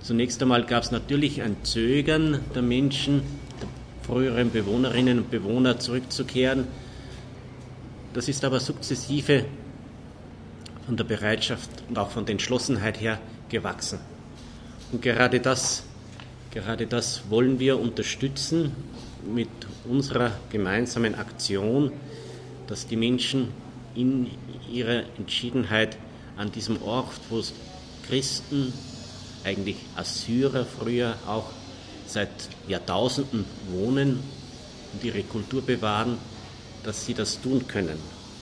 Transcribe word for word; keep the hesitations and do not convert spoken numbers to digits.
Zunächst einmal gab es natürlich ein Zögern der Menschen, der früheren Bewohnerinnen und Bewohner zurückzukehren. Das ist aber sukzessive von der Bereitschaft und auch von der Entschlossenheit her gewachsen. Und gerade das, gerade das wollen wir unterstützen mit unserer gemeinsamen Aktion, dass die Menschen in ihrer Entschiedenheit an diesem Ort, wo Christen, eigentlich Assyrer früher auch seit Jahrtausenden wohnen und ihre Kultur bewahren, dass sie das tun können.